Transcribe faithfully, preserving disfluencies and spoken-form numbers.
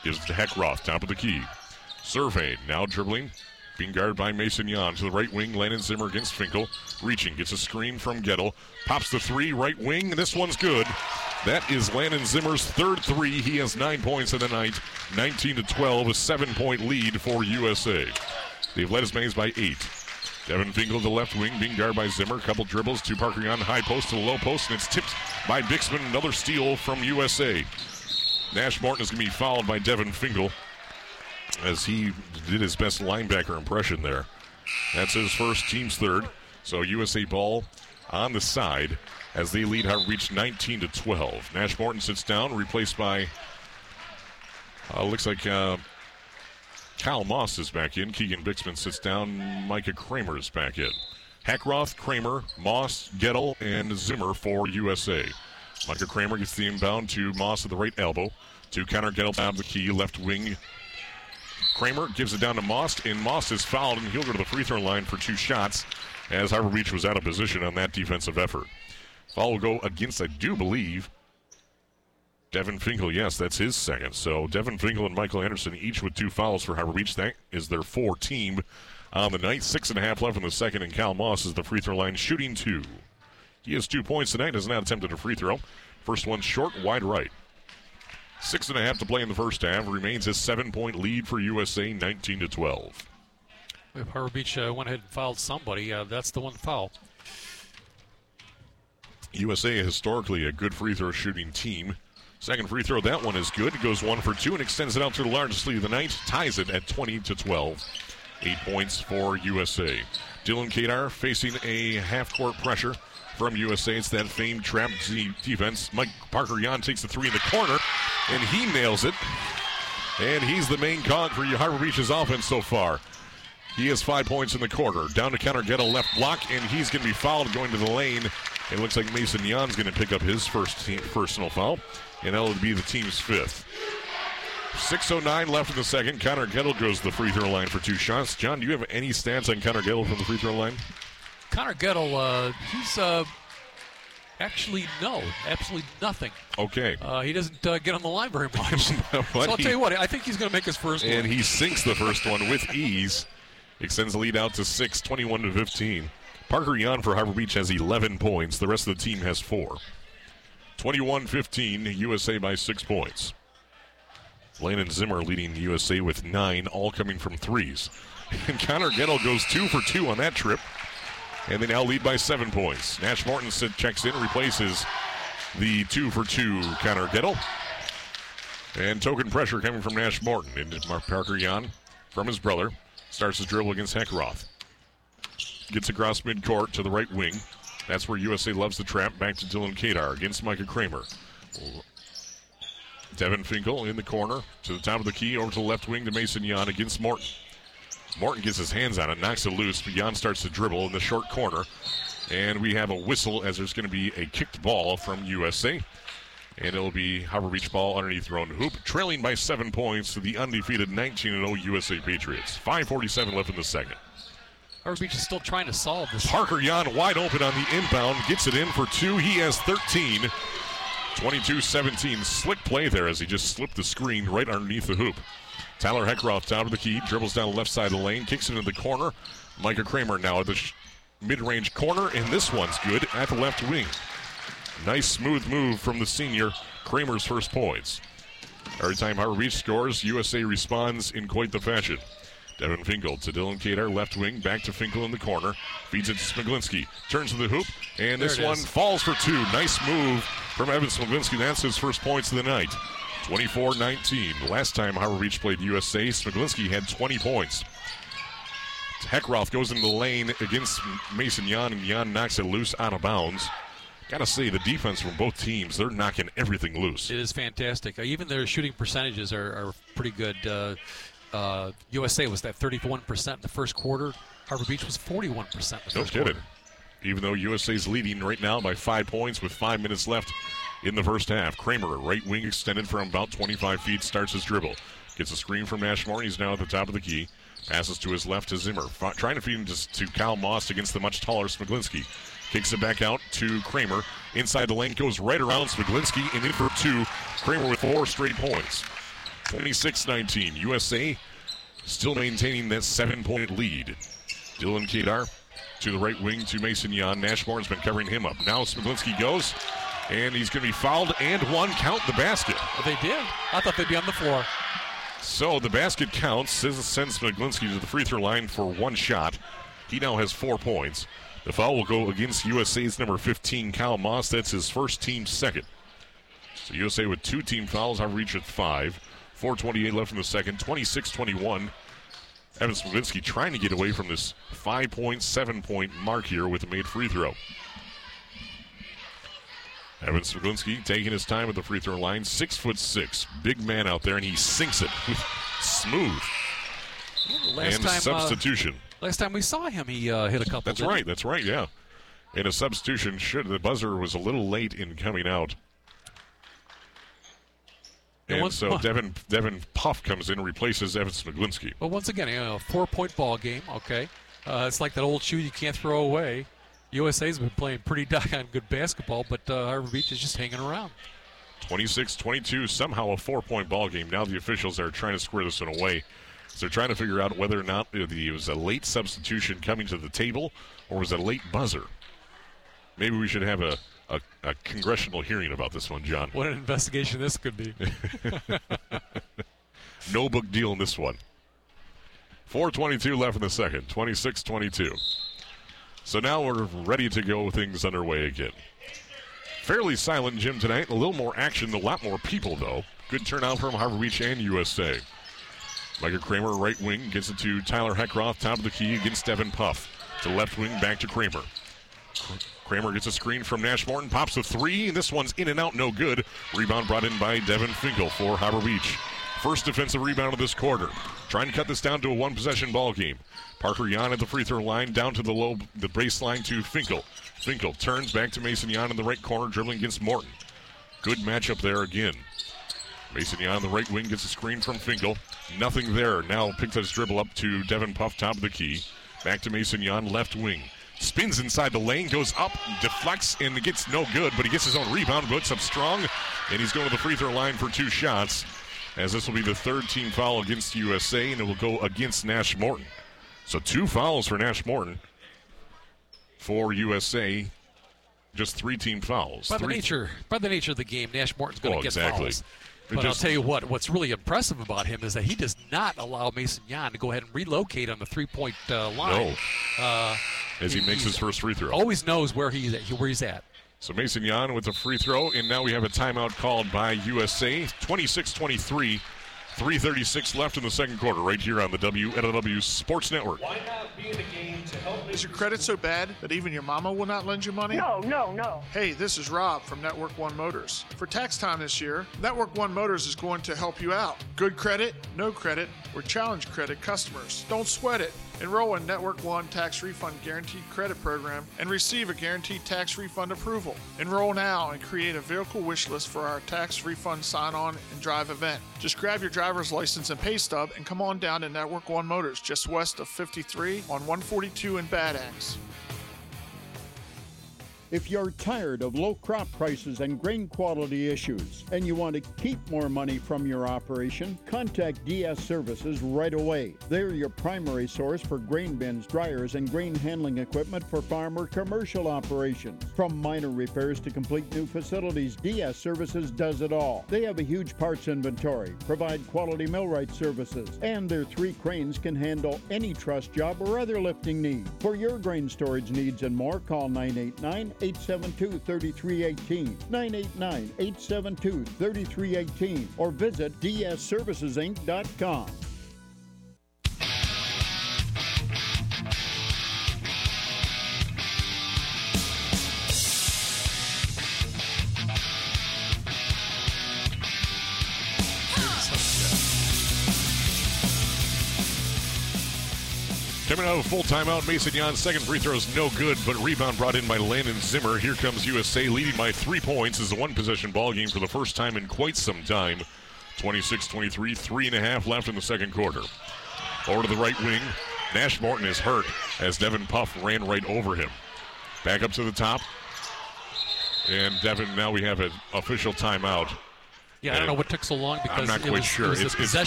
Gives it to Heckroth, top of the key. Survey, now dribbling. Being guarded by Mason Jan. To the right wing, Landon Zimmer against Finkel. Reaching, gets a screen from Gettle. Pops the three, right wing. This one's good. That is Landon Zimmer's third three. He has nine points in the night. nineteen to twelve, a seven-point lead for U S A. They've led as many as by eight. Devin Finkel to the left wing, being guarded by Zimmer. Couple dribbles to Parker Jan, high post to the low post, and it's tipped by Bixman. Another steal from U S A. Nash Morton is going to be fouled by Devin Finkel as he did his best linebacker impression there. That's his first, team's third. So U S A ball on the side as they lead Harvard Beach nineteen to twelve. Nash Morton sits down, replaced by, uh, looks like uh, Kyle Moss is back in. Keegan Bixman sits down. Micah Kramer is back in. Heckroth, Kramer, Moss, Gettle, and Zimmer for U S A. Micah Kramer gets the inbound to Moss at the right elbow. To counter Gettle, top of the key, left wing. Kramer gives it down to Moss, and Moss is fouled, and he'll go to the free throw line for two shots as Harvard Beach was out of position on that defensive effort. Foul will go against, I do believe, Devin Finkel. Yes, that's his second. So Devin Finkel and Michael Anderson each with two fouls for Harvard Beach. That is their four team on the night. Six and a half left in the second, and Cal Moss is the free throw line shooting two. He has two points tonight, has not attempted a free throw. First one short, wide right. Six and a half to play in the first half. Remains a seven-point lead for U S A, nineteen to twelve. If Harvard Beach uh, went ahead and fouled somebody, uh, that's the one foul. U S A historically a good free throw shooting team. Second free throw, that one is good. It goes one for two and extends it out to the largest lead of the night. Ties it at twenty to twelve. Eight points for U S A. Dylan Kadar facing a half-court pressure from U S A. It's that famed trap defense. Mike Parker Jan takes the three in the corner, and he nails it. And he's the main cog for Harvard Beach's offense so far. He has five points in the quarter. Down to counter, get a left block, and he's going to be fouled going to the lane. It looks like Mason Jan's going to pick up his first team personal foul, and that'll be the team's fifth. six oh nine left in the second. Connor Gettle goes to the free throw line for two shots. John, do you have any stats on Connor Gettle from the free throw line? Connor Gettle, uh, he's uh, actually no, absolutely nothing. Okay. Uh, he doesn't uh, get on the line very much. So I'll he, tell you what, I think he's going to make his first and one. And he sinks the first one with ease. Extends the lead out to six, twenty-one to fifteen. Parker Jan for Harvard Beach has eleven points. The rest of the team has four. twenty-one fifteen, U S A by six points. Landon Zimmer leading U S A with nine, all coming from threes. And Connor Gettle goes two for two on that trip. And they now lead by seven points. Nash Morton checks in, replaces the two for two Connor Gettle. And token pressure coming from Nash Morton into Mark Parker Jan from his brother. Starts his dribble against Heckroth. Gets across midcourt to the right wing. That's where U S A loves the trap. Back to Dylan Kadar against Micah Kramer. Devin Finkel in the corner to the top of the key. Over to the left wing to Mason Jan against Morton. Morton gets his hands on it, knocks it loose, but Jan starts to dribble in the short corner. And we have a whistle as there's going to be a kicked ball from U S A. And it'll be Harvard Beach ball underneath their own hoop, trailing by seven points to the undefeated nineteen and oh U S A Patriots. five forty-seven left in the second. Harvard Beach is still trying to solve this. Parker Jan wide open on the inbound, gets it in for two. He has thirteen. twenty-two seventeen. Slick play there as he just slipped the screen right underneath the hoop. Tyler Heckroth down to the key, dribbles down the left side of the lane, kicks it into the corner. Micah Kramer now at the sh- mid-range corner, and this one's good at the left wing. Nice smooth move from the senior. Kramer's first points. Every time Harvard Beach scores, U S A responds in quite the fashion. Devin Finkel to Dylan Kadar, left wing, back to Finkel in the corner. Feeds it to Smiglinski. Turns to the hoop, and there this one is. falls for two. Nice move from Evan Smiglinski. That's his first points of the night. twenty-four nineteen. Last time Harvard Beach played U S A, Smiglinski had twenty points. Heckroth goes into the lane against Mason Jan, and Jan knocks it loose out of bounds. Gotta say, the defense from both teams, they're knocking everything loose. It is fantastic. Uh, even their shooting percentages are, are pretty good. Uh, uh, U S A was that thirty-one percent in the first quarter. Harvard Beach was forty-one percent in the No first kidding. quarter. Even though U S A's leading right now by five points with five minutes left in the first half. Kramer, right wing extended from about twenty-five feet, starts his dribble. Gets a screen from Ashmore. He's now at the top of the key. Passes to his left to Zimmer. F- trying to feed him to, to Kyle Moss against the much taller Smiglinski. Kicks it back out to Kramer. Inside the lane, goes right around Smiglinski and in for two. Kramer with four straight points. twenty-six nineteen. U S A still maintaining that seven-point lead. Dylan Kadar to the right wing to Mason Yan. Nashmorn's been covering him up. Now Smiglinski goes, and he's going to be fouled and one. Count the basket. Well, they did. I thought they'd be on the floor. So the basket counts. Sends Smiglinski to the free throw line for one shot. He now has four points. The foul will go against U S A's number fifteen, Kyle Moss. That's his first team second. So U S A with two team fouls. I've reached at five. four twenty-eight left in the second. twenty-six twenty-one. Evan Smiglinski trying to get away from this five-point, seven-point mark here with a made free throw. Evan Smiglinski taking his time at the free throw line. Six foot six. Big man out there, and he sinks it smooth. Last and time, substitution. Uh, last time we saw him, he uh, hit a couple. That's right. That's right, yeah. And a substitution. Should the buzzer was a little late in coming out. And, and so Devin Devin Puff comes in and replaces Evan Smiglinski. Well, once again, you know, a four-point ball game, okay. Uh, it's like that old shoe you can't throw away. U S A's been playing pretty doggone good basketball, but uh, Harbor Beach is just hanging around. twenty-six twenty-two, somehow a four-point ball game. Now the officials are trying to square this one away. So they're trying to figure out whether or not it was a late substitution coming to the table or was it a late buzzer. Maybe we should have a, a, a congressional hearing about this one, John. What an investigation this could be. No big deal in this one. four twenty-two left in the second, twenty-six twenty-two. So now we're ready to go, things underway again. Fairly silent gym tonight, a little more action, a lot more people though. Good turnout from Harbor Beach and U S A. Micah Kramer, right wing, gets it to Tyler Heckroth, top of the key against Devin Puff. To left wing, back to Kramer. Kramer gets a screen from Nash Morton, pops a three, and this one's in and out, no good. Rebound brought in by Devin Finkel for Harbor Beach. First defensive rebound of this quarter. Trying to cut this down to a one-possession ball game. Parker Yan at the free throw line, down to the low, the baseline to Finkel. Finkel turns back to Mason Yan in the right corner, dribbling against Morton. Good matchup there again. Mason Yan on the right wing gets a screen from Finkel. Nothing there. Now picks his dribble up to Devin Puff, top of the key. Back to Mason Yan, left wing. Spins inside the lane, goes up, deflects, and it gets no good, but he gets his own rebound, puts up strong, and he's going to the free throw line for two shots, as this will be the third team foul against U S A, and it will go against Nash Morton. So two fouls for Nash Morton for U S A, just three team fouls. By three the nature, by the nature of the game, Nash Morton's going to oh, get exactly. fouls. It But just, I'll tell you what, what's really impressive about him is that he does not allow Mason Yan to go ahead and relocate on the three-point uh, line. No. Uh, as he, he makes his first free throw. Always knows where he's at. Where he's at. So Mason Yan with the free throw, and now we have a timeout called by U S A. twenty-six twenty-three, three thirty-six left in the second quarter, right here on the W N L W Sports Network. Why not be in the game to help? Is your credit so bad that even your mama will not lend you money? No, no, no. Hey, this is Rob from Network One Motors. For tax time this year, Network One Motors is going to help you out. Good credit, no credit, or challenge credit customers. Don't sweat it. Enroll in Network One Tax Refund Guaranteed Credit Program and receive a guaranteed tax refund approval. Enroll now and create a vehicle wish list for our tax refund sign-on and drive event. Just grab your driver's license and pay stub and come on down to Network One Motors, just west of fifty-three on one forty-two in Bad Axe. If you're tired of low crop prices and grain quality issues and you want to keep more money from your operation, contact D S Services right away. They're your primary source for grain bins, dryers, and grain handling equipment for farm or commercial operations. From minor repairs to complete new facilities, D S Services does it all. They have a huge parts inventory, provide quality millwright services, and their three cranes can handle any truss job or other lifting need. For your grain storage needs and more, call nine eight nine, eight seven two, three three one eight, nine eight nine, eight seven two, three three one eight, or visit d s services inc dot com. Coming out of a full timeout, Mason Yan's second free throw is no good, but rebound brought in by Landon Zimmer. Here comes U S A leading by three points. This is a one-possession ball game for the first time in quite some time. twenty-six twenty-three, three and a half left in the second quarter. Over to the right wing. Nash Morton is hurt as Devin Puff ran right over him. Back up to the top. And Devin, now we have an official timeout Yeah, I don't know what took so long because I'm not it quite was, sure. it was It's- a it's- possession